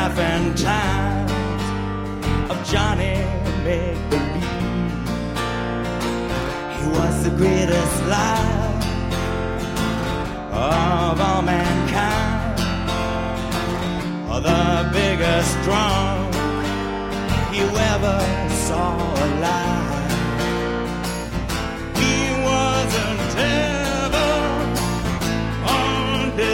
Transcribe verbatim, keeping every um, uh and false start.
laughing times of Johnny Make-Believe. He was the greatest life of all mankind, or the biggest drunk you ever saw alive.